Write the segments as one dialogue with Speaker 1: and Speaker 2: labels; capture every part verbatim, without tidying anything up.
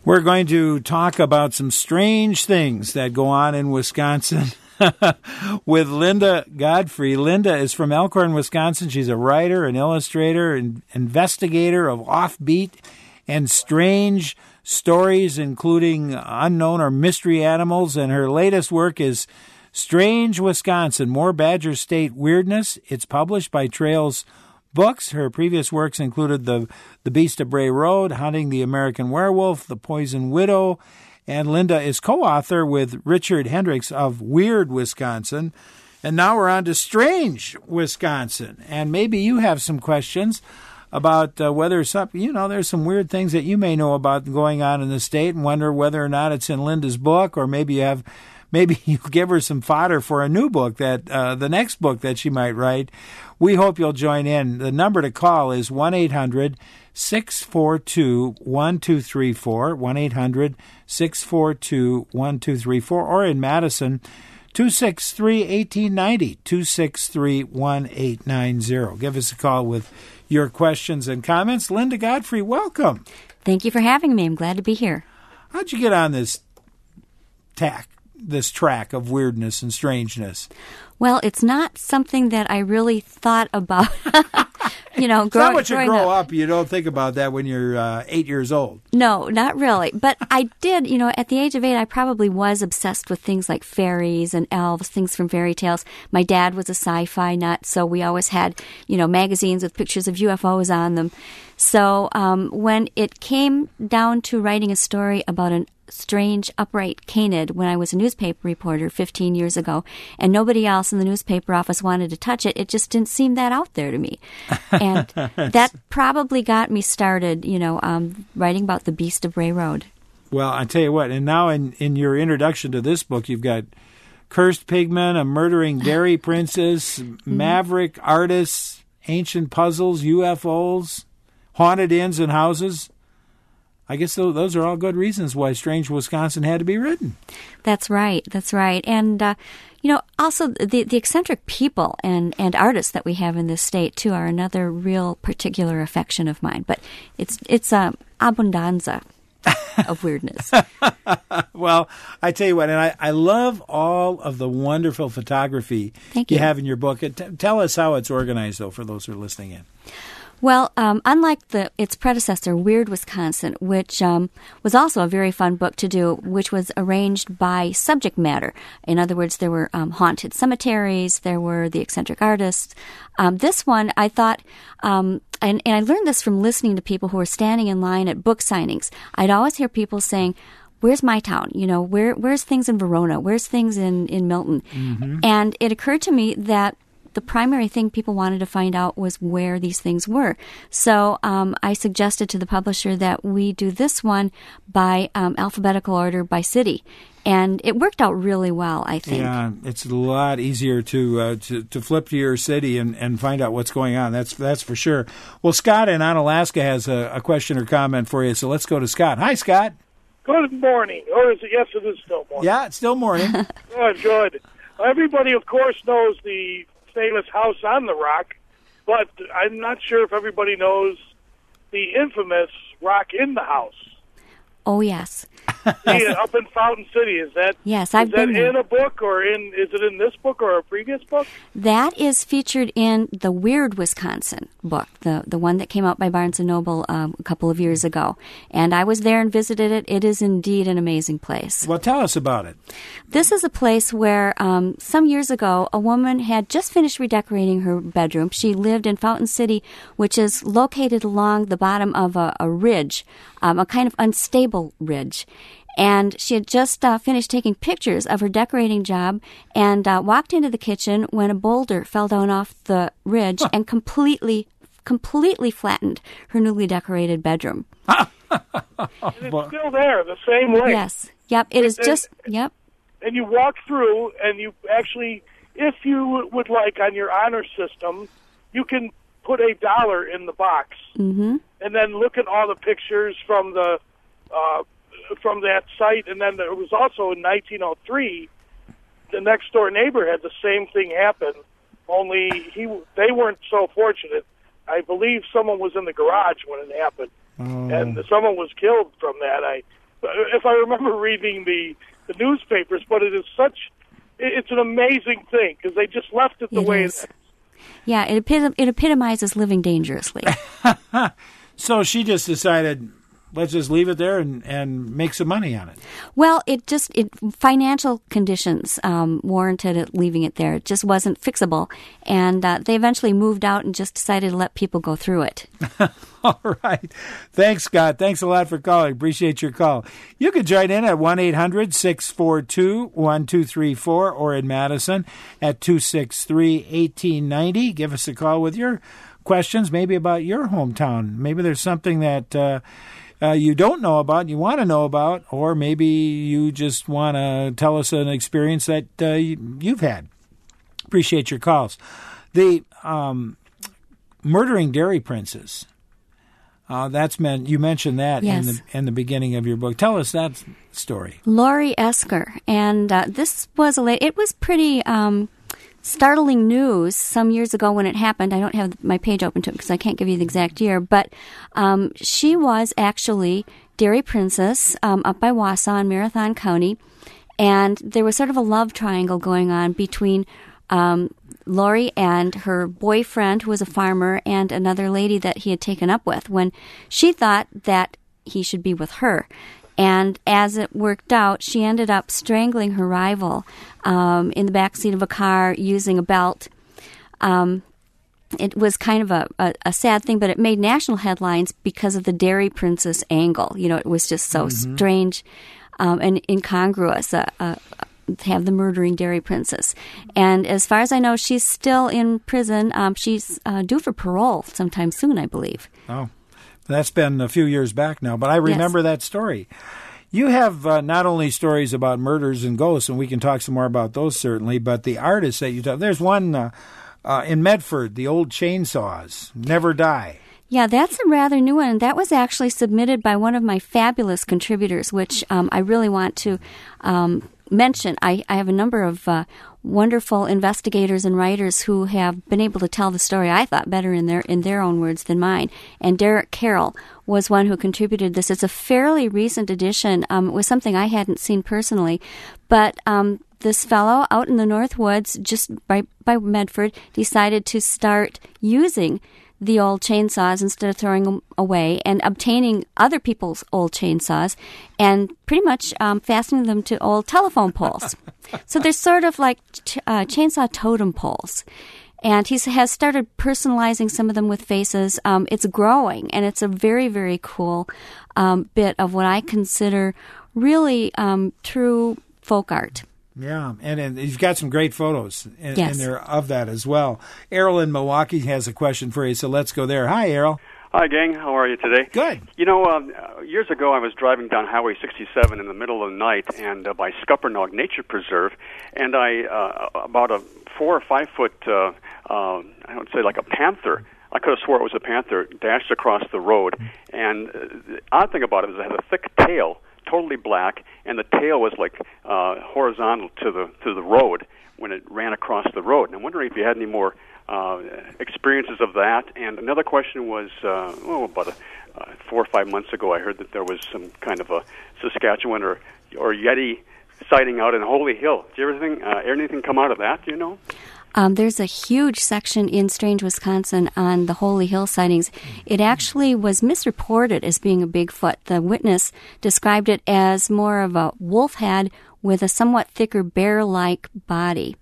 Speaker 1: We're going to talk about some strange things that go on in Wisconsin with Linda Godfrey. Linda is from Elkhorn, Wisconsin. She's a writer, an illustrator, and investigator of offbeat and strange stories, including unknown or mystery animals. And her latest work is Strange Wisconsin, More Badger State Weirdness. It's published by Trails Books. Her previous works included The The Beast of Bray Road, Hunting the American Werewolf, The Poison Widow, and Linda is co-author with Richard Hendricks of Weird Wisconsin. And now we're on to Strange Wisconsin. And maybe you have some questions about uh, whether some, you know, there's some weird things that you may know about going on in the state and wonder whether or not it's in Linda's book, or maybe you have Maybe you give her some fodder for a new book, that uh, the next book that she might write. We hope you'll join in. The number to call is one eight hundred six four two one two three four, one eight hundred six four two one two three four, or in Madison, two six three, one eight nine zero, two six three, one eight nine zero. Give us a call with your questions and comments. Linda Godfrey, welcome.
Speaker 2: Thank you for having me. I'm glad to be here.
Speaker 1: How'd you get on this tack? This track of weirdness and strangeness?
Speaker 2: Well, it's not something that I really thought about. you know,
Speaker 1: grow, not what you grow up. up. You don't think about that when you're uh, eight years old.
Speaker 2: No, not really. But I did, you know, at the age of eight, I probably was obsessed with things like fairies and elves, things from fairy tales. My dad was a sci-fi nut, so we always had, you know, magazines with pictures of U F Os on them. So um, when it came down to writing a story about an strange upright canid when I was a newspaper reporter fifteen years ago, and nobody else in the newspaper office wanted to touch it, it just didn't seem that out there to me. And that probably got me started, you know, um, writing about the Beast of Bray Road.
Speaker 1: Well, I tell you what, and now in, in your introduction to this book, you've got Cursed Pigmen, A Murdering Dairy Princess, Maverick Artists, Ancient Puzzles, U F Os, Haunted Inns and Houses. I guess those are all good reasons why Strange Wisconsin had to be written.
Speaker 2: That's right. That's right. And, uh, you know, also the, the eccentric people and, and artists that we have in this state, too, are another real particular affection of mine. But it's it's a um, abundanza of weirdness.
Speaker 1: Well, I tell you what, and I, I love all of the wonderful photography
Speaker 2: Thank you.
Speaker 1: you have in your book. T- tell us how it's organized, though, for those who are listening in.
Speaker 2: Well, um, unlike the its predecessor, Weird Wisconsin, which um, was also a very fun book to do, which was arranged by subject matter. In other words, there were um, haunted cemeteries, there were the eccentric artists. Um, this one, I thought, um, and, and I learned this from listening to people who were standing in line at book signings. I'd always hear people saying, where's my town? You know, where where's things in Verona? Where's things in, in Milton? Mm-hmm. And it occurred to me that the primary thing people wanted to find out was where these things were. So um, I suggested to the publisher that we do this one by um, alphabetical order by city. And it worked out really well, I think.
Speaker 1: Yeah, it's a lot easier to uh, to, to flip to your city and, and find out what's going on. That's that's for sure. Well, Scott in Onalaska has a, a question or comment for you, so let's go to Scott. Hi, Scott.
Speaker 3: Good morning. Or is it, yes, it is still morning.
Speaker 1: Yeah, it's still morning.
Speaker 3: Good, good. Everybody, of course, knows the famous House on the Rock, but I'm not sure if everybody knows the infamous Rock in the House.
Speaker 2: Oh, yes.
Speaker 3: Yeah, up in Fountain City. Is that,
Speaker 2: yes, I've
Speaker 3: is that
Speaker 2: been
Speaker 3: in a book, or in is it in this book or a previous book?
Speaker 2: That is featured in the Weird Wisconsin book, the the one that came out by Barnes and Noble um, a couple of years ago. And I was there and visited it. It is indeed an amazing place.
Speaker 1: Well, tell us about it.
Speaker 2: This is a place where um, some years ago a woman had just finished redecorating her bedroom. She lived in Fountain City, which is located along the bottom of a, a ridge, um, a kind of unstable ridge. And she had just uh, finished taking pictures of her decorating job and uh, walked into the kitchen when a boulder fell down off the ridge huh. and completely, completely flattened her newly decorated bedroom.
Speaker 3: And it's still there, the same way.
Speaker 2: Yes. Yep. It is
Speaker 3: and,
Speaker 2: just, yep.
Speaker 3: And you walk through, and you actually, if you would like, on your honor system, you can put a dollar in the box.
Speaker 2: Mm-hmm.
Speaker 3: And then look at all the pictures from the... Uh, from that site. And then there was also in nineteen oh three, the next door neighbor had the same thing happen, only he they weren't so fortunate. I believe someone was in the garage when it happened,
Speaker 1: oh.
Speaker 3: and someone was killed from that. I if I remember reading the, the newspapers, but it is such, it's an amazing thing because they just left it the
Speaker 2: It
Speaker 3: way
Speaker 2: is.
Speaker 3: it is.
Speaker 2: Yeah, it, epit- it epitomizes living dangerously.
Speaker 1: So she just decided, let's just leave it there and, and make some money on it.
Speaker 2: Well, it just it financial conditions um, warranted it leaving it there. It just wasn't fixable, and uh, they eventually moved out and just decided to let people go through it.
Speaker 1: All right. Thanks, Scott. Thanks a lot for calling. Appreciate your call. You can join in at one eight hundred six four two one two three four or in Madison at two six three one eight nine zero. Give us a call with your questions, maybe about your hometown. Maybe there's something that uh, uh, you don't know about, you want to know about, or maybe you just want to tell us an experience that uh, you, you've had. Appreciate your calls. The um, Murdering Dairy Princess. Uh, that's meant you mentioned that
Speaker 2: Yes.
Speaker 1: in the in the beginning of your book. Tell us that story.
Speaker 2: Laurie Esker, and uh, this was a late. It was pretty um, startling news some years ago when it happened. I don't have my page open to it because I can't give you the exact year, but um, she was actually Dairy Princess um, up by Wausau in Marathon County, and there was sort of a love triangle going on between Um, Laurie and her boyfriend, who was a farmer, and another lady that he had taken up with, when she thought that he should be with her. And as it worked out, she ended up strangling her rival um, in the backseat of a car using a belt. Um, it was kind of a, a, a sad thing, but it made national headlines because of the Dairy Princess angle. You know, it was just so mm-hmm. strange um, and incongruous. Uh, uh, have the murdering Dairy Princess. And as far as I know, she's still in prison. Um, she's uh, due for parole sometime soon, I believe.
Speaker 1: Oh, that's been a few years back now, but I remember yes. that story. You have uh, not only stories about murders and ghosts, and we can talk some more about those certainly, but the artists that you talk. There's one uh, uh, in Medford, the old chainsaws, Never Die.
Speaker 2: Yeah, that's a rather new one. That was actually submitted by one of my fabulous contributors, which um, I really want to um, mention. I, I have a number of uh, wonderful investigators and writers who have been able to tell the story, I thought, better in their in their own words than mine. And Derek Carroll was one who contributed this. It's a fairly recent edition. Um, it was something I hadn't seen personally. But um, this fellow out in the North Woods, just right by Medford, decided to start using the old chainsaws instead of throwing them away, and obtaining other people's old chainsaws and pretty much um, fastening them to old telephone poles. So they're sort of like ch- uh, chainsaw totem poles. And he has started personalizing some of them with faces. Um, it's growing, and it's a very, very cool um, bit of what I consider really um, true folk art.
Speaker 1: Yeah, and, and you've got some great photos in,
Speaker 2: yes.
Speaker 1: in there of that as well. Errol in Milwaukee has a question for you, so let's go there. Hi, Errol.
Speaker 4: Hi, gang. How are you today?
Speaker 1: Good.
Speaker 4: You know, um, years ago I was driving down Highway sixty-seven in the middle of the night and uh, by Scuppernong Nature Preserve, and I, uh, about a four or five foot, uh, uh, I would say like a panther, I could have swore it was a panther, dashed across the road. And uh, the odd thing about it is it had a thick tail, totally black, and the tail was like uh, horizontal to the to the road when it ran across the road. And I'm wondering if you had any more uh, experiences of that. And another question was, uh, oh, about a, uh, four or five months ago, I heard that there was some kind of a Saskatchewan or or Yeti sighting out in Holy Hill. Did you ever think, uh, anything come out of that? Do you know?
Speaker 2: Um, there's a huge section in Strange, Wisconsin on the Holy Hill sightings. It actually was misreported as being a Bigfoot. The witness described it as more of a wolf head with a somewhat thicker bear-like body.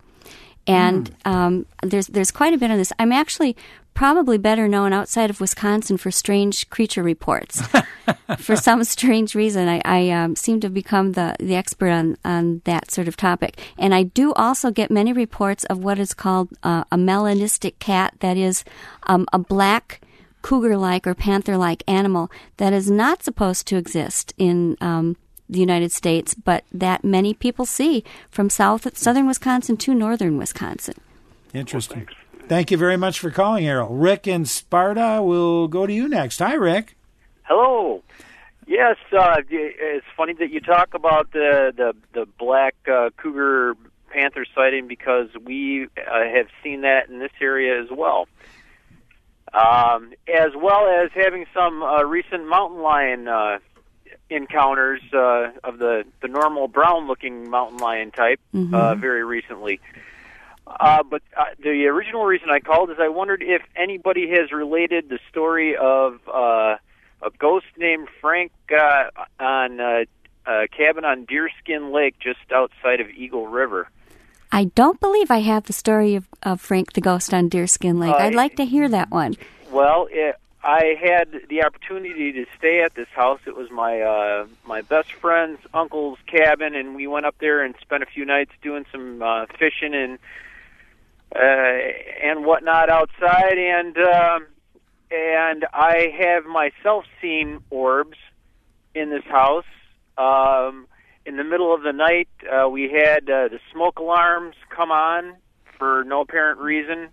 Speaker 2: And mm. um, there's there's quite a bit of this. I'm actually probably better known outside of Wisconsin for strange creature reports. For some strange reason, I, I um, seem to have become the, the expert on, on that sort of topic. And I do also get many reports of what is called uh, a melanistic cat, that is um, a black cougar-like or panther-like animal that is not supposed to exist in um, the United States, but that many people see from south southern Wisconsin to northern Wisconsin.
Speaker 1: Interesting. Well, thank you very much for calling, Errol. Rick in Sparta will go to you next. Hi, Rick.
Speaker 5: Hello. Yes, uh, it's funny that you talk about the the, the black uh, cougar panther sighting, because we uh, have seen that in this area as well. Um, as well as having some uh, recent mountain lion uh, encounters uh, of the, the normal brown-looking mountain lion type
Speaker 2: Mm-hmm.
Speaker 5: uh, very recently. Uh, but uh, the original reason I called is I wondered if anybody has related the story of uh, a ghost named Frank uh, on uh, a cabin on Deerskin Lake just outside of Eagle River.
Speaker 2: I don't believe I have the story of, of Frank the Ghost on Deerskin Lake.
Speaker 5: Uh,
Speaker 2: I'd like to hear that one.
Speaker 5: Well, it, I had the opportunity to stay at this house. It was my uh, my best friend's uncle's cabin, and we went up there and spent a few nights doing some uh, fishing and uh, and whatnot outside. And um, and I have myself seen orbs in this house. Um, in the middle of the night, uh, we had uh, the smoke alarms come on for no apparent reason.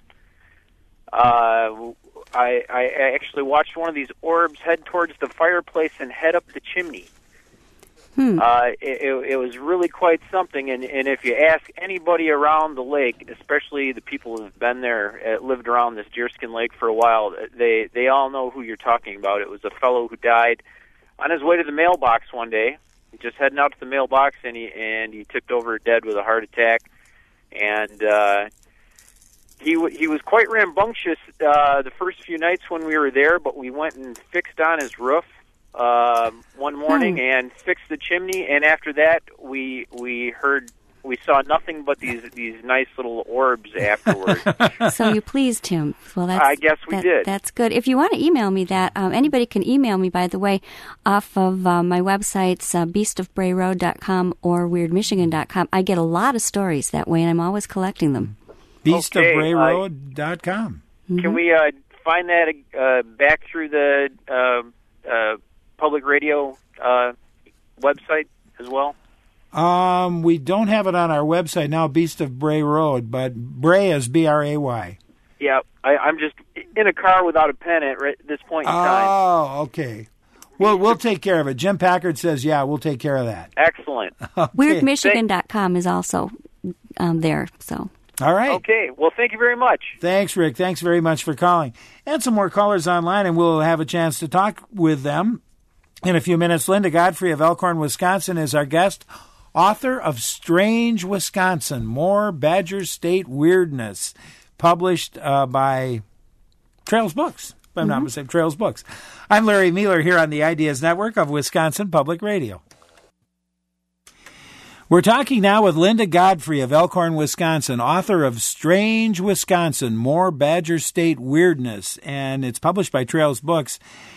Speaker 5: Uh, I, I actually watched one of these orbs head towards the fireplace and head up the chimney.
Speaker 2: Hmm.
Speaker 5: Uh, it, it, it was really quite something, and, and if you ask anybody around the lake, especially the people who have been there, uh, lived around this Deerskin Lake for a while, they, they all know who you're talking about. It was a fellow who died on his way to the mailbox one day, just heading out to the mailbox, and he, and he tipped over dead with a heart attack, and uh, He w- he was quite rambunctious uh, the first few nights when we were there, but we went and fixed on his roof uh, one morning
Speaker 2: Hmm.
Speaker 5: and fixed the chimney. And after that, we we heard we saw nothing but these these nice little orbs afterwards.
Speaker 2: So you pleased him. Well, that's,
Speaker 5: I guess we
Speaker 2: that-
Speaker 5: did.
Speaker 2: That's good. If you want to email me that, um, anybody can email me, by the way, off of uh, my websites, uh, beast of bray road dot com or weird michigan dot com. I get a lot of stories that way, and I'm always collecting them.
Speaker 1: beast of
Speaker 5: Okay,
Speaker 1: bray
Speaker 5: uh,
Speaker 1: road dot com.
Speaker 5: Can we uh, find that uh, back through the uh, uh, public radio uh, website as well?
Speaker 1: Um, we don't have it on our website now, Beast of Bray Road, but Bray is B R A Y.
Speaker 5: Yeah, I, I'm just in a car without a pen at right, this point in time.
Speaker 1: Oh, okay. Well, we'll take care of it. Jim Packard says, yeah, we'll take care of that.
Speaker 5: Excellent.
Speaker 1: Okay.
Speaker 2: weird michigan dot com is also um, there, so...
Speaker 1: All right.
Speaker 5: Okay, well, thank you very much.
Speaker 1: Thanks, Rick. Thanks very much for calling. And some more callers online, and we'll have a chance to talk with them in a few minutes. Linda Godfrey of Elkhorn, Wisconsin is our guest, author of Strange Wisconsin, More Badger State Weirdness, published uh, by Trails Books, if I'm not mistaken, Trails Books. I'm Larry Mueller here on the Ideas Network of Wisconsin Public Radio. We're talking now with Linda Godfrey of Elkhorn, Wisconsin, author of Strange Wisconsin, More Badger State Weirdness, and it's published by Trails Books.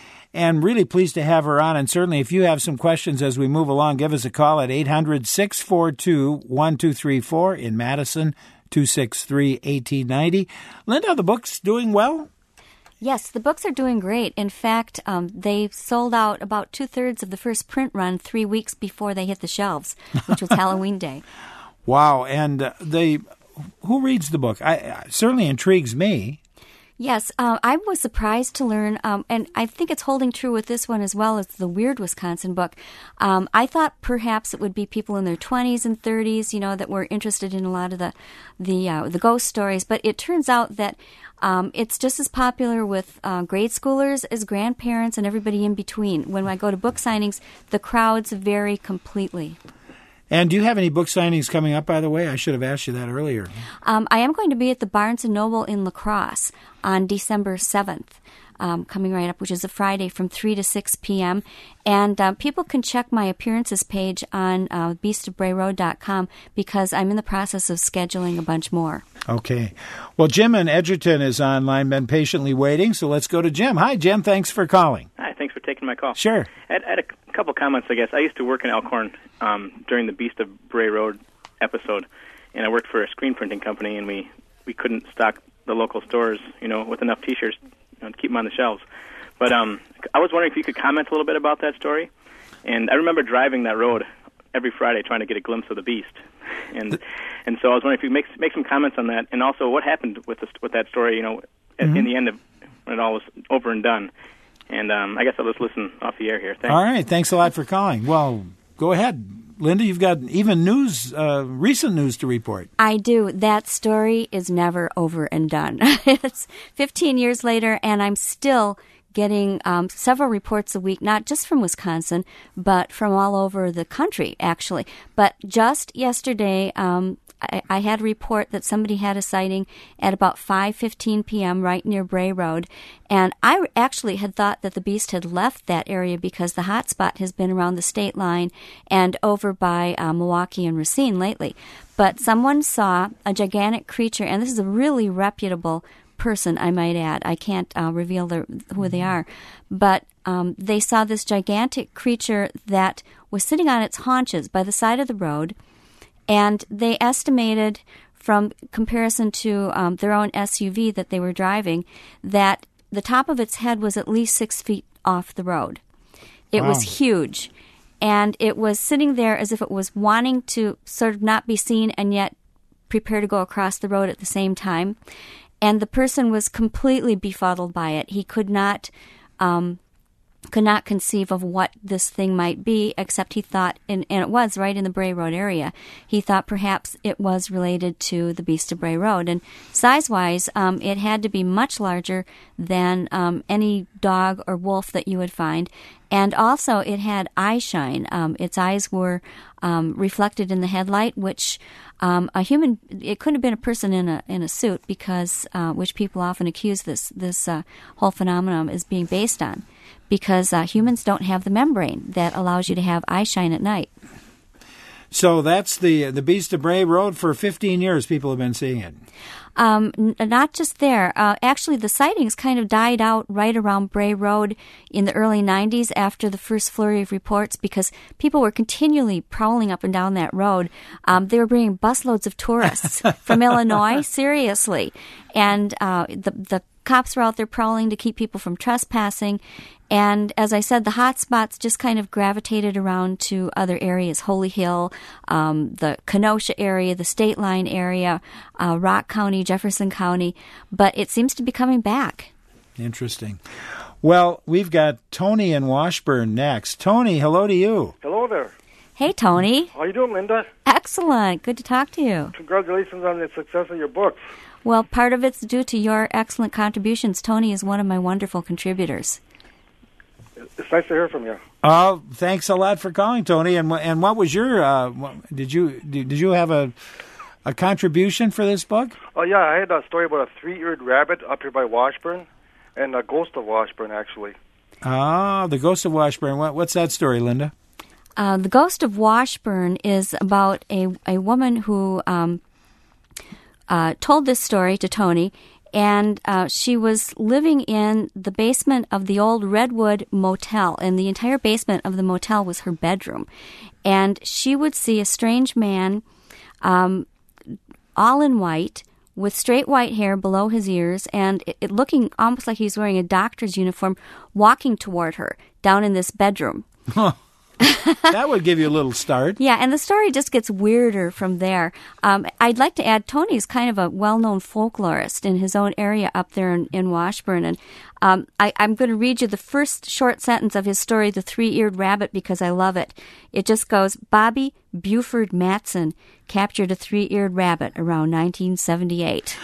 Speaker 1: And really pleased to have her on, and certainly if you have some questions as we move along, give us a call at eight hundred, six four two, one two three four in Madison, two six three, one eight nine zero. Linda, the book's doing well?
Speaker 2: Yes, the books are doing great. In fact, um, they sold out about two-thirds of the first print run three weeks before they hit the shelves, which was Halloween Day.
Speaker 1: Wow, and uh, they, who reads the book? I, uh, certainly intrigues me.
Speaker 2: Yes, uh, I was surprised to learn, um, and I think it's holding true with this one as well as the Weird Wisconsin book. Um, I thought perhaps it would be people in their twenties and thirties, you know, that were interested in a lot of the the uh, the ghost stories. But it turns out that um, it's just as popular with uh, grade schoolers as grandparents and everybody in between. When I go to book signings, the crowds vary completely.
Speaker 1: And do you have any book signings coming up, by the way? I should have asked you that earlier.
Speaker 2: Um, I am going to be at the Barnes and Noble in La Crosse on December seventh, um, coming right up, which is a Friday from three to six p.m. And uh, people can check my appearances page on uh, beast of bray road dot com because I'm in the process of scheduling a bunch more.
Speaker 1: Okay. Well, Jim in Edgerton is online, been patiently waiting, so let's go to Jim. Hi, Jim. Thanks for calling.
Speaker 6: Hi, thanks for taking my call.
Speaker 1: Sure.
Speaker 6: I had, I had a couple comments, I guess. I used to work in Elkhorn um, during the Beast of Bray Road episode, and I worked for a screen printing company, and we, we couldn't stock the local stores, you know, with enough T-shirts, you know, to keep them on the shelves. But um, I was wondering if you could comment a little bit about that story. And I remember driving that road every Friday trying to get a glimpse of the Beast. And and so I was wondering if you could make, make some comments on that, and also what happened with the, with that story, you know, mm-hmm. in the end of when it all was over and done. And um, I guess I'll just listen off the air here. Thanks.
Speaker 1: All right. Thanks a lot for calling. Well, go ahead. Linda, you've got even news, uh, recent news to report.
Speaker 2: I do. That story is never over and done. It's fifteen years later, and I'm still getting um, several reports a week, not just from Wisconsin, but from all over the country, actually. But just yesterday, um, I, I had a report that somebody had a sighting at about five fifteen p.m. right near Bray Road. And I actually had thought that the beast had left that area because the hot spot has been around the state line and over by uh, Milwaukee and Racine lately. But someone saw a gigantic creature, and this is a really reputable person, I might add. I can't uh, reveal their, who they are. But um, they saw this gigantic creature that was sitting on its haunches by the side of the road, and they estimated from comparison to um, their own S U V that they were driving that the top of its head was at least six feet off the road. It
Speaker 1: Wow.
Speaker 2: was huge. And it was sitting there as if it was wanting to sort of not be seen and yet prepare to go across the road at the same time. And the person was completely befuddled by it. He could not um, could not conceive of what this thing might be, except he thought, and, and it was right in the Bray Road area, he thought perhaps it was related to the Beast of Bray Road. And size-wise, um, it had to be much larger than um, any dog or wolf that you would find. And also, it had eye shine. Um, its eyes were um, reflected in the headlight, which um, a human, it couldn't have been a person in a in a suit, because uh, which people often accuse this this uh, whole phenomenon as being based on, because uh, humans don't have the membrane that allows you to have eye shine at night.
Speaker 1: So that's the the Beast of Bray Road. For fifteen years, people have been seeing it.
Speaker 2: Um, n- not just there. Uh, actually, the sightings kind of died out right around Bray Road in the early nineties after the first flurry of reports, because people were continually prowling up and down that road. Um, they were bringing busloads of tourists from Illinois, seriously. And uh, the the cops were out there prowling to keep people from trespassing. And as I said, the hot spots just kind of gravitated around to other areas, Holy Hill, um, the Kenosha area, the State Line area, uh, Rock County, Jefferson County. But it seems to be coming back.
Speaker 1: Interesting. Well, we've got Tony in Washburn next. Tony, hello to you.
Speaker 7: Hello there.
Speaker 2: Hey, Tony.
Speaker 7: How you doing, Linda?
Speaker 2: Excellent. Good to talk to you.
Speaker 7: Congratulations on the success of your books.
Speaker 2: Well, part of it's due to your excellent contributions. Tony is one of my wonderful contributors.
Speaker 7: It's nice to hear from you.
Speaker 1: Oh, thanks a lot for calling, Tony. And and what was your uh, what, did you did you have a a contribution for this book?
Speaker 7: Oh yeah, I had a story about a three-eared rabbit up here by Washburn, and a ghost of Washburn actually.
Speaker 1: Ah, the Ghost of Washburn. What, what's that story, Linda?
Speaker 2: Uh, the Ghost of Washburn is about a a woman who um, uh, told this story to Tony. And uh, she was living in the basement of the old Redwood Motel, and the entire basement of the motel was her bedroom. And she would see a strange man, um, all in white, with straight white hair below his ears, and it, it looking almost like he's wearing a doctor's uniform, walking toward her down in this bedroom.
Speaker 1: That would give you a little start.
Speaker 2: Yeah, and the story just gets weirder from there. Um, I'd like to add, Tony's kind of a well-known folklorist in his own area up there in, in Washburn. And um, I, I'm going to read you the first short sentence of his story, The Three-Eared Rabbit, because I love it. It just goes, Bobby Buford Matson captured a three-eared rabbit around nineteen seventy-eight.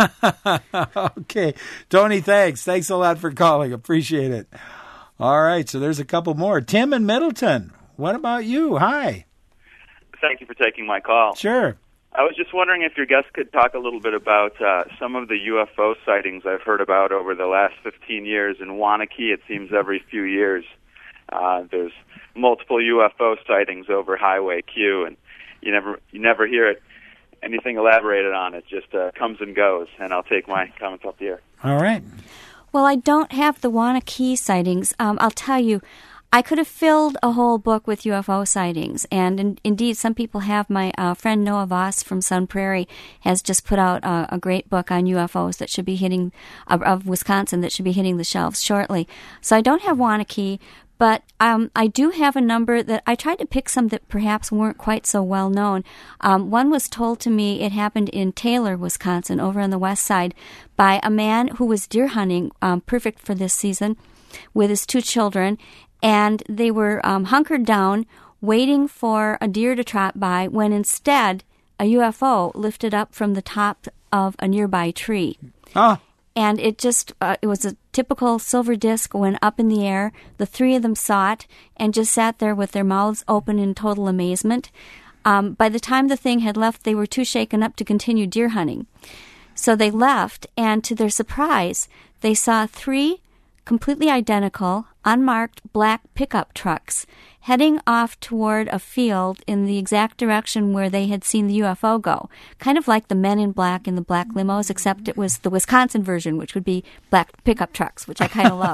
Speaker 1: Okay. Tony, thanks. Thanks a lot for calling. Appreciate it. All right, so there's a couple more. Tim in Middleton, what about you? Hi.
Speaker 8: Thank you for taking my call.
Speaker 1: Sure.
Speaker 8: I was just wondering if your guest could talk a little bit about uh, some of the U F O sightings I've heard about over the last fifteen years. In Waunakee, it seems every few years uh, there's multiple U F O sightings over Highway Q, and you never you never hear it anything elaborated on. It just uh, comes and goes, and I'll take my comments off the air.
Speaker 1: All right.
Speaker 2: Well, I don't have the Waunakee sightings. Um, I'll tell you, I could have filled a whole book with U F O sightings, and in, indeed, some people have. My uh, friend Noah Voss from Sun Prairie has just put out uh, a great book on U F Os that should be hitting, of, of Wisconsin, that should be hitting the shelves shortly. So I don't have Waunakee, but um, I do have a number that I tried to pick some that perhaps weren't quite so well known. Um, one was told to me, it happened in Taylor, Wisconsin, over on the west side, by a man who was deer hunting, um, perfect for this season, with his two children, and they were um, hunkered down, waiting for a deer to trot by, when instead a U F O lifted up from the top of a nearby tree.
Speaker 1: Oh.
Speaker 2: and it just uh, it was a typical silver disc, went up in the air. The three of them saw it and just sat there with their mouths open in total amazement. Um, by the time the thing had left, they were too shaken up to continue deer hunting. So they left, and to their surprise, they saw three completely identical, unmarked black pickup trucks heading off toward a field in the exact direction where they had seen the U F O go. Kind of like the Men in Black in the black limos, except it was the Wisconsin version, which would be black pickup trucks, which I kind of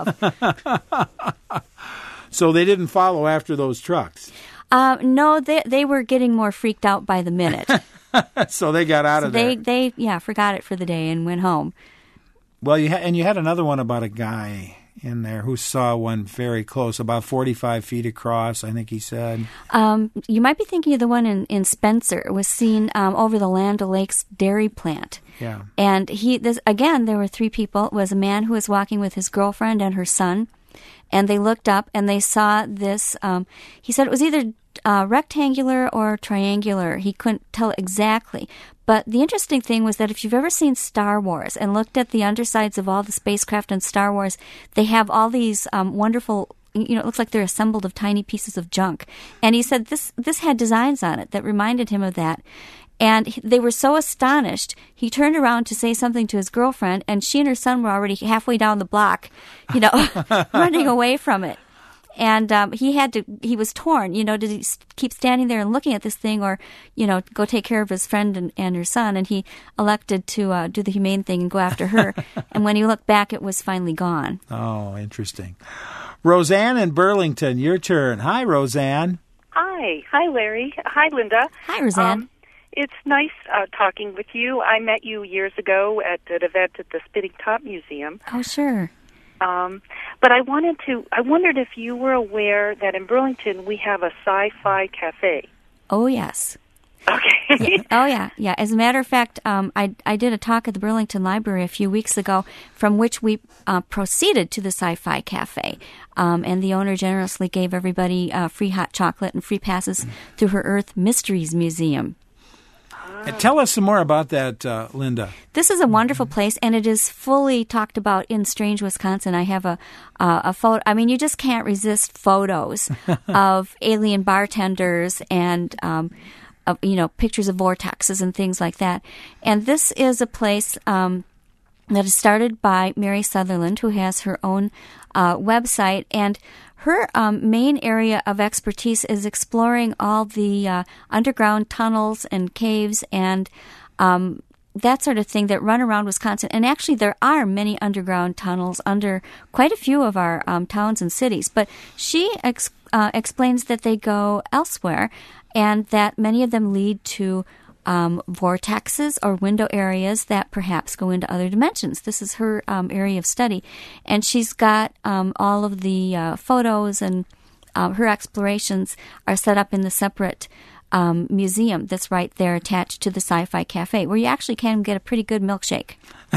Speaker 2: love.
Speaker 1: So they didn't follow after those trucks?
Speaker 2: Uh, no, they they were getting more freaked out by the minute.
Speaker 1: So they got out
Speaker 2: so
Speaker 1: of
Speaker 2: they,
Speaker 1: there.
Speaker 2: They, yeah, forgot it for the day and went home.
Speaker 1: Well, you ha- and you had another one about a guy in there who saw one very close, about forty-five feet across, I think he said.
Speaker 2: Um, you might be thinking of the one in, in Spencer. It was seen um, over the Land O'Lakes dairy plant.
Speaker 1: Yeah.
Speaker 2: And he, this again, there were three people. It was a man who was walking with his girlfriend and her son. And they looked up and they saw this, um, he said it was either uh, rectangular or triangular. He couldn't tell exactly. But the interesting thing was that if you've ever seen Star Wars and looked at the undersides of all the spacecraft in Star Wars, they have all these um, wonderful, you know, it looks like they're assembled of tiny pieces of junk. And he said this this had designs on it that reminded him of that. And they were so astonished, he turned around to say something to his girlfriend, and she and her son were already halfway down the block, you know, running away from it. And um, he had to, he was torn, you know, did he keep standing there and looking at this thing or, you know, go take care of his friend and, and her son? And he elected to uh, do the humane thing and go after her. And when he looked back, it was finally gone.
Speaker 1: Oh, interesting. Roseanne in Burlington, your turn. Hi, Roseanne.
Speaker 9: Hi. Hi, Larry. Hi, Linda.
Speaker 2: Hi, Roseanne.
Speaker 9: Um, it's nice uh, talking with you. I met you years ago at an event at the Spinning Top Museum.
Speaker 2: Oh, sure.
Speaker 9: Um, but I wanted to, I wondered if you were aware that in Burlington we have a sci-fi cafe.
Speaker 2: Oh, yes.
Speaker 9: Okay.
Speaker 2: Yeah. Oh, yeah. Yeah. As a matter of fact, um, I, I did a talk at the Burlington Library a few weeks ago from which we uh, proceeded to the Sci-Fi Cafe. Um, and the owner generously gave everybody uh, free hot chocolate and free passes through her Earth Mysteries Museum.
Speaker 1: Tell us some more about that, uh, Linda.
Speaker 2: This is a wonderful place, and it is fully talked about in Strange Wisconsin. I have a uh, a photo. I mean, you just can't resist photos of alien bartenders and um, of, you know, pictures of vortexes and things like that. And this is a place um, that is started by Mary Sutherland, who has her own uh, website, and her um, main area of expertise is exploring all the uh, underground tunnels and caves and um, that sort of thing that run around Wisconsin. And actually, there are many underground tunnels under quite a few of our um, towns and cities. But she ex- uh, explains that they go elsewhere and that many of them lead to Um, vortexes or window areas that perhaps go into other dimensions. This is her um, area of study. And she's got um, all of the uh, photos and uh, her explorations are set up in the separate um, museum that's right there attached to the Sci-Fi Cafe, where you actually can get a pretty good milkshake.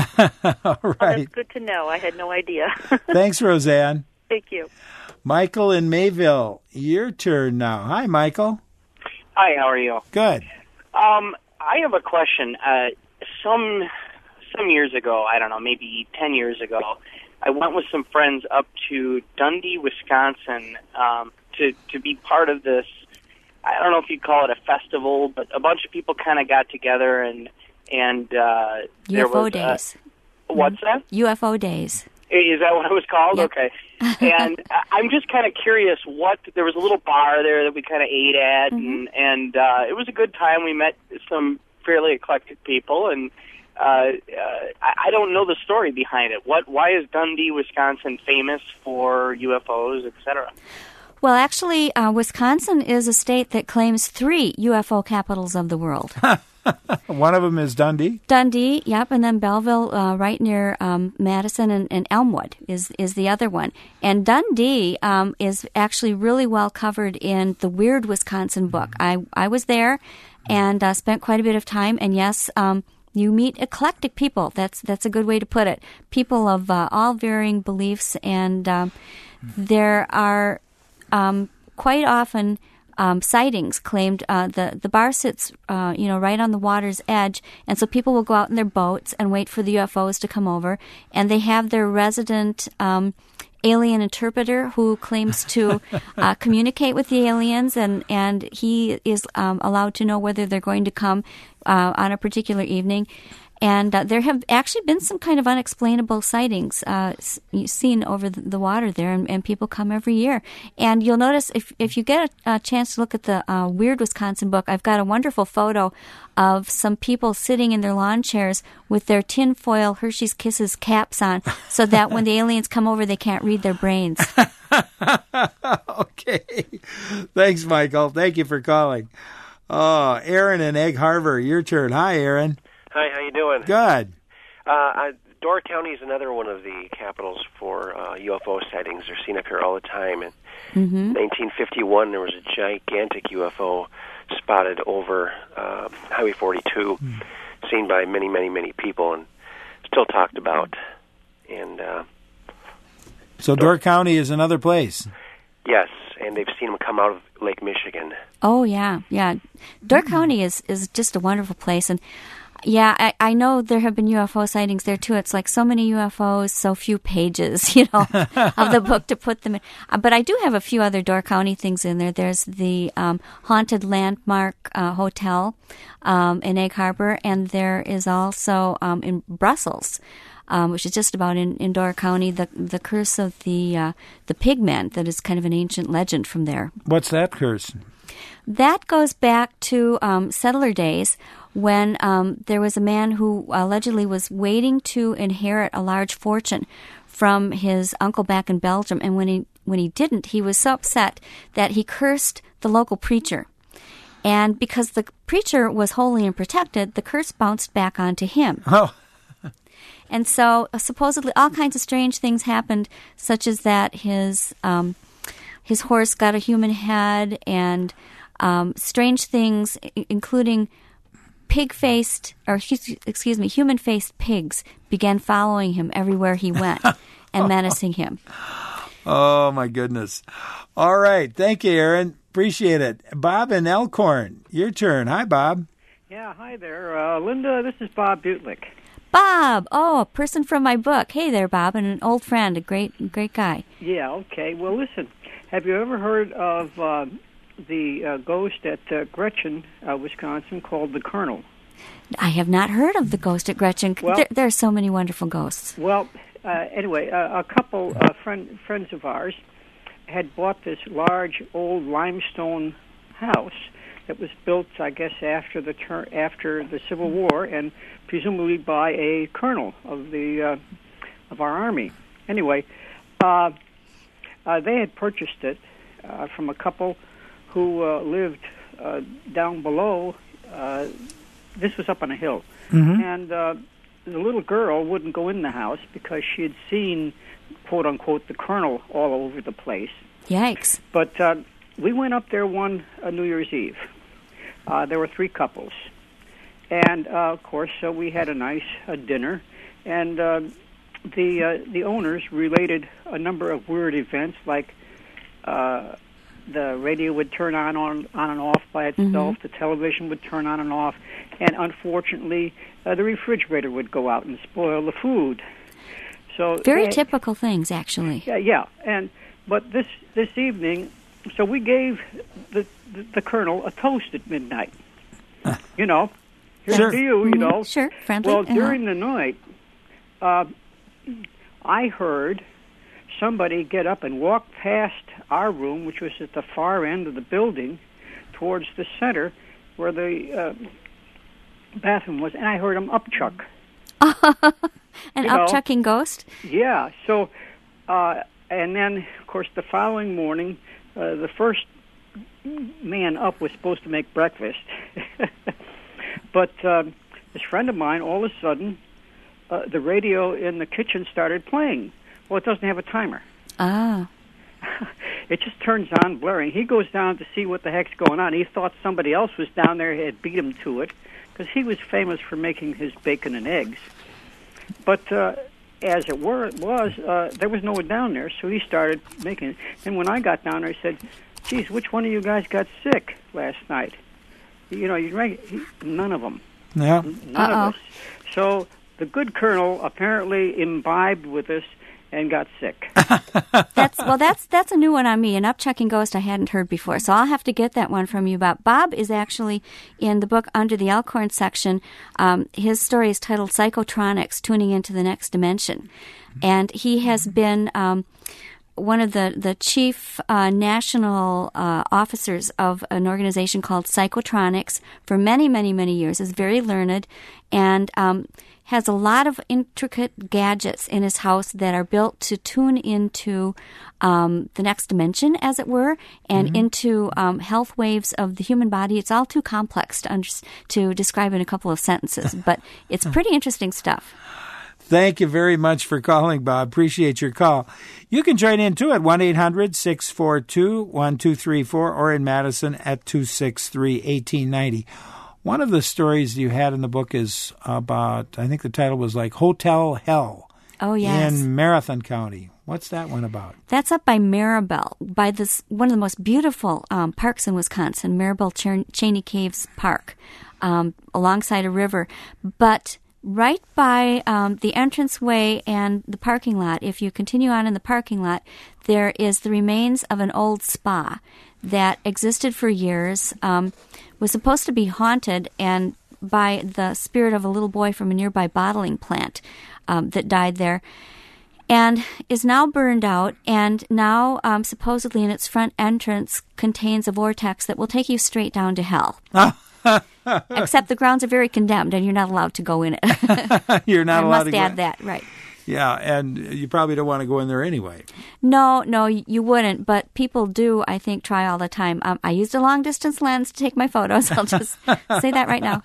Speaker 1: All right.
Speaker 9: Oh, that's good to know. I had no idea.
Speaker 1: Thanks, Roseanne.
Speaker 9: Thank you.
Speaker 1: Michael in Mayville, your turn now. Hi, Michael.
Speaker 10: Hi, how are you?
Speaker 1: Good.
Speaker 10: Um, I have a question. Uh, some some years ago, I don't know, maybe ten years ago, I went with some friends up to Dundee, Wisconsin, um, to to be part of this. I don't know if you'd call it a festival, but a bunch of people kind of got together and and uh, there
Speaker 2: U F O
Speaker 10: was
Speaker 2: days.
Speaker 10: Uh, what's that?
Speaker 2: U F O days.
Speaker 10: Is that what it was called?
Speaker 2: Yep.
Speaker 10: Okay. And I'm just kind of curious what, there was a little bar there that we kind of ate at,
Speaker 2: Mm-hmm.
Speaker 10: and, and uh, it was a good time. We met some fairly eclectic people, and uh, uh, I don't know the story behind it. What? Why is Dundee, Wisconsin famous for U F Os, et cetera?
Speaker 2: Well, actually, uh, Wisconsin is a state that claims three U F O capitals of the world.
Speaker 1: One of them is Dundee.
Speaker 2: Dundee, yep, and then Belleville, uh, right near um, Madison and, and Elmwood is is the other one. And Dundee um, is actually really well covered in the Weird Wisconsin book. I I was there and uh, spent quite a bit of time. And yes, um, you meet eclectic people. That's that's a good way to put it. People of uh, all varying beliefs, and um, there are um, quite often um, sightings claimed uh, the the bar sits, uh, you know, right on the water's edge, and so people will go out in their boats and wait for the U F Os to come over, and they have their resident um, alien interpreter who claims to uh, communicate with the aliens, and and he is um, allowed to know whether they're going to come uh, on a particular evening. And uh, there have actually been some kind of unexplainable sightings uh, seen over the water there, and, and people come every year. And you'll notice if if you get a, a chance to look at the uh, Weird Wisconsin book, I've got a wonderful photo of some people sitting in their lawn chairs with their tinfoil Hershey's Kisses caps on, so that when the aliens come over, they can't read their brains.
Speaker 1: Okay. Thanks, Michael. Thank you for calling. Oh, Aaron in Egg Harbor, your turn. Hi, Aaron.
Speaker 11: Hi, how you doing?
Speaker 1: Good.
Speaker 11: Uh, I, Door County is another one of the capitals for uh, U F O sightings. They're seen up here all the time. In
Speaker 2: mm-hmm.
Speaker 11: nineteen fifty-one, there was a gigantic U F O spotted over uh, Highway forty-two, mm. seen by many, many, many people, and still talked about. And uh,
Speaker 1: so Door County is another place.
Speaker 11: Yes, and they've seen them come out of Lake Michigan.
Speaker 2: Oh yeah, yeah. Door mm. County is is just a wonderful place, and. Yeah, I, I know there have been U F O sightings there, too. It's like so many U F Os, so few pages, you know, of the book to put them in. Uh, but I do have a few other Door County things in there. There's the um, Haunted Landmark uh, Hotel um, in Egg Harbor, and there is also um, in Brussels, um, which is just about in, in Door County, the the curse of the uh, the pigmen that is kind of an ancient legend from there.
Speaker 1: What's that curse?
Speaker 2: That goes back to um, settler days, when um, there was a man who allegedly was waiting to inherit a large fortune from his uncle back in Belgium, and when he when he didn't, he was so upset that he cursed the local preacher. And because the preacher was holy and protected, the curse bounced back onto him.
Speaker 1: Oh.
Speaker 2: And so uh, supposedly all kinds of strange things happened, such as that his um, his horse got a human head, and um, strange things, I- including pig-faced, or excuse me, human-faced pigs began following him everywhere he went and menacing him.
Speaker 1: Oh, my goodness. All right. Thank you, Aaron. Appreciate it. Bob in Elkhorn, your turn. Hi, Bob.
Speaker 12: Yeah, hi there. Uh, Linda, this is Bob Butlick.
Speaker 2: Bob! Oh, a person from my book. Hey there, Bob, and an old friend, a great great guy.
Speaker 12: Yeah, okay. Well, listen, have you ever heard of uh, the uh, ghost at uh, Gretchen, uh, Wisconsin, called the Colonel?
Speaker 2: I have not heard of the ghost at Gretchen.
Speaker 12: Well,
Speaker 2: there, there are so many wonderful ghosts.
Speaker 12: Well, uh, anyway, uh, a couple uh, friend, friends of ours had bought this large old limestone house that was built, I guess, after the ter- after the Civil War, and presumably by a colonel of the uh, of our army. Anyway, uh, uh, they had purchased it uh, from a couple who uh, lived uh, down below. Uh, this was up on a hill,
Speaker 1: mm-hmm.
Speaker 12: and uh, the little girl wouldn't go in the house because she had seen, quote unquote, the colonel all over the place.
Speaker 2: Yikes!
Speaker 12: But uh, we went up there one uh, New Year's Eve. Uh, there were three couples, and uh, of course, so we had a nice uh, dinner, and uh, the uh, the owners related a number of weird events, like uh, the radio would turn on, on on and off by itself,
Speaker 2: mm-hmm.
Speaker 12: the television would turn on and off, and unfortunately, uh, the refrigerator would go out and spoil the food. So
Speaker 2: very
Speaker 12: they,
Speaker 2: typical things, actually.
Speaker 12: Yeah, yeah, and but this this evening, so we gave the the, the colonel a toast at midnight. Uh, you know, here's
Speaker 2: sure.
Speaker 12: to you,
Speaker 2: mm-hmm.
Speaker 12: you know.
Speaker 2: Sure, friendly.
Speaker 12: Well,
Speaker 2: uh-huh.
Speaker 12: during the night, uh, I heard somebody get up and walk past our room, which was at the far end of the building, towards the center where the uh, bathroom was, and I heard him upchuck.
Speaker 2: An
Speaker 12: you know?
Speaker 2: upchucking ghost?
Speaker 12: Yeah. So, uh, and then, of course, the following morning, uh, the first man up was supposed to make breakfast. But uh, this friend of mine, all of a sudden, uh, the radio in the kitchen started playing. Well, it doesn't have a timer.
Speaker 2: Ah.
Speaker 12: It just turns on blaring. He goes down to see what the heck's going on. He thought somebody else was down there, had beat him to it, because he was famous for making his bacon and eggs. But uh, as it were, was, uh, there was no one down there, so he started making it. And when I got down there, I said, geez, which one of you guys got sick last night? You know, you'd write, none of them.
Speaker 1: Yeah.
Speaker 12: None
Speaker 2: Uh-oh.
Speaker 12: of us. So the good colonel apparently imbibed with us and got sick.
Speaker 2: That's well. That's that's a new one on me. An upchucking ghost I hadn't heard before, so I'll have to get that one from you. Bob. Bob is actually in the book under the Elkhorn section. Um, his story is titled "Psychotronics: Tuning into the Next Dimension," and he has been um, one of the the chief uh, national uh, officers of an organization called Psychotronics for many, many, many years. Is very learned and. Um, has a lot of intricate gadgets in his house that are built to tune into um, the next dimension, as it were, and mm-hmm. into um, health waves of the human body. It's all too complex to, under- to describe in a couple of sentences, but it's pretty interesting stuff.
Speaker 1: Thank you very much for calling, Bob. Appreciate your call. You can join in, too, at one eight hundred six four two one two three four or in Madison at two six three one eight nine zero. One of the stories you had in the book is about, I think the title was like Hotel Hell.
Speaker 2: Oh, yes.
Speaker 1: In Marathon County. What's that one about?
Speaker 2: That's up by Maribel, by this one of the most beautiful um, parks in Wisconsin, Maribel Ch- Cheney Caves Park, um, alongside a river. But right by um, the entranceway and the parking lot, if you continue on in the parking lot, there is the remains of an old spa that existed for years, um, was supposed to be haunted and by the spirit of a little boy from a nearby bottling plant um, that died there, and is now burned out, and now um, supposedly in its front entrance contains a vortex that will take you straight down to hell. Except the grounds are very condemned, and you're not allowed to go in it.
Speaker 1: You're not
Speaker 2: I
Speaker 1: allowed
Speaker 2: must
Speaker 1: to go
Speaker 2: add
Speaker 1: in.
Speaker 2: that, right.
Speaker 1: Yeah, and you probably don't want to go in there anyway.
Speaker 2: No, no, you wouldn't, but people do, I think, try all the time. Um, I used a long-distance lens to take my photos. I'll just say that right now.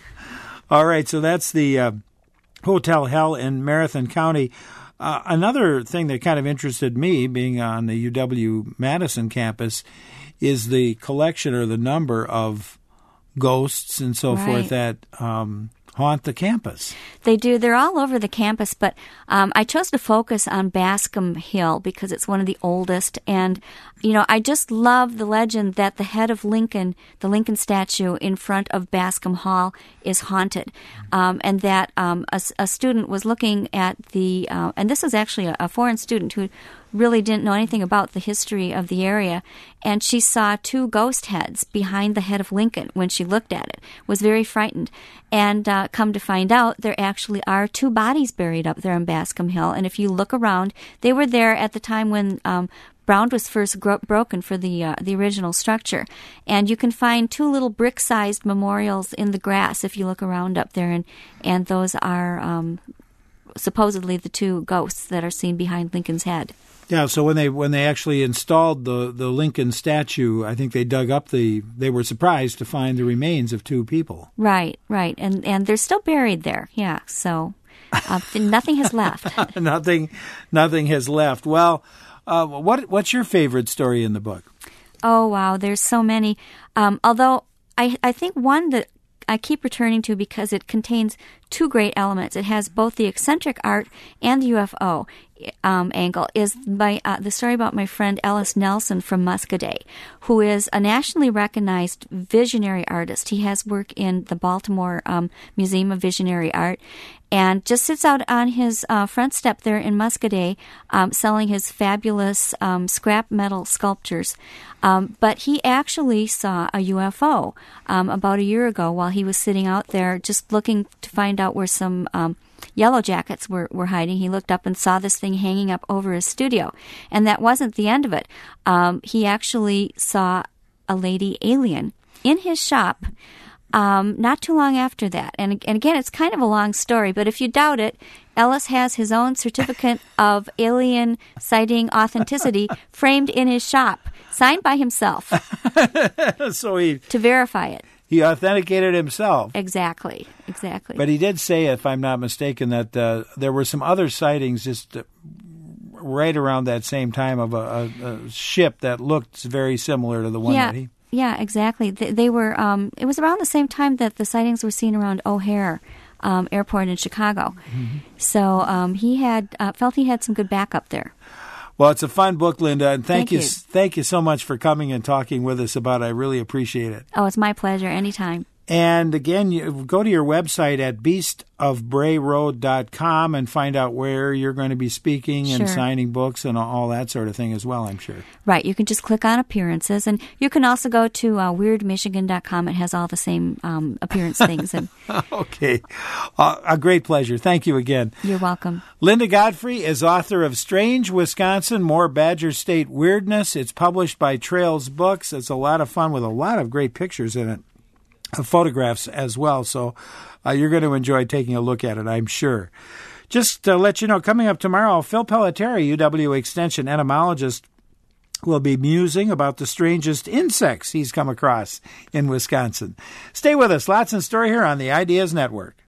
Speaker 1: All right, so that's the uh, Hotel Hell in Marathon County. Uh, another thing that kind of interested me, being on the U W-Madison campus, is the collection or the number of ghosts and so
Speaker 2: Right.
Speaker 1: forth that um, haunt the campus.
Speaker 2: They do. They're all over the campus, but um, I chose to focus on Bascom Hill because it's one of the oldest. And, you know, I just love the legend that the head of Lincoln, the Lincoln statue in front of Bascom Hall, is haunted. Um, and that um, a, a student was looking at the, uh, and this is actually a, a foreign student who really didn't know anything about the history of the area, and she saw two ghost heads behind the head of Lincoln when she looked at it, was very frightened, and uh, come to find out there actually are two bodies buried up there on Bascom Hill, and if you look around, they were there at the time when um, ground was first gro- broken for the uh, the original structure, and you can find two little brick-sized memorials in the grass if you look around up there, and, and those are um, supposedly the two ghosts that are seen behind Lincoln's head.
Speaker 1: Yeah, so when they when they actually installed the, the Lincoln statue, I think they dug up the, they were surprised to find the remains of two people.
Speaker 2: Right, right. And and they're still buried there, yeah. So uh, nothing has left.
Speaker 1: nothing nothing has left. Well, uh, what what's your favorite story in the book?
Speaker 2: Oh, wow, there's so many. Um, although I, I think one that I keep returning to because it contains two great elements. It has both the eccentric art and the U F O um, angle, is my, uh, the story about my friend Ellis Nelson from Muscadet, who is a nationally recognized visionary artist. He has work in the Baltimore um, Museum of Visionary Art and just sits out on his uh, front step there in Muscadet um, selling his fabulous um, scrap metal sculptures. Um, but he actually saw a U F O um, about a year ago while he was sitting out there just looking to find out where some um, yellow jackets were, were hiding. He looked up and saw this thing hanging up over his studio. And that wasn't the end of it. Um, he actually saw a lady alien in his shop um, not too long after that. And, and again, it's kind of a long story, but if you doubt it, Ellis has his own certificate of alien sighting authenticity framed in his shop, signed by himself.
Speaker 1: So he
Speaker 2: to verify it.
Speaker 1: He authenticated himself.
Speaker 2: Exactly, exactly.
Speaker 1: But he did say, if I'm not mistaken, that uh, there were some other sightings just uh, right around that same time of a, a, a ship that looked very similar to the one
Speaker 2: yeah,
Speaker 1: that he...
Speaker 2: Yeah, exactly. They, they were. Um, it was around the same time that the sightings were seen around O'Hare um, Airport in Chicago. Mm-hmm. So um, he had uh, felt he had some good backup there.
Speaker 1: Well, it's a fun book, Linda, and thank,
Speaker 2: Thank
Speaker 1: you,
Speaker 2: you.
Speaker 1: thank you so much for coming and talking with us about it. I really appreciate it.
Speaker 2: Oh, it's my pleasure. Anytime.
Speaker 1: And again, you go to your website at beast of bray road dot com and find out where you're going to be speaking
Speaker 2: Sure.
Speaker 1: and signing books and all that sort of thing as well, I'm sure.
Speaker 2: Right. You can just click on appearances, and you can also go to uh, weird michigan dot com. It has all the same um, appearance things. And
Speaker 1: Okay. Uh, a great pleasure. Thank you again.
Speaker 2: you're welcome.
Speaker 1: Linda Godfrey is author of Strange Wisconsin, More Badger State Weirdness. It's published by Trails Books. It's a lot of fun with a lot of great pictures in it, uh, photographs as well. So uh, you're going to enjoy taking a look at it, I'm sure. Just to let you know, coming up tomorrow, Phil Pelletieri, U W Extension entomologist, will be musing about the strangest insects he's come across in Wisconsin. Stay with us. Lots in store here on the Ideas Network.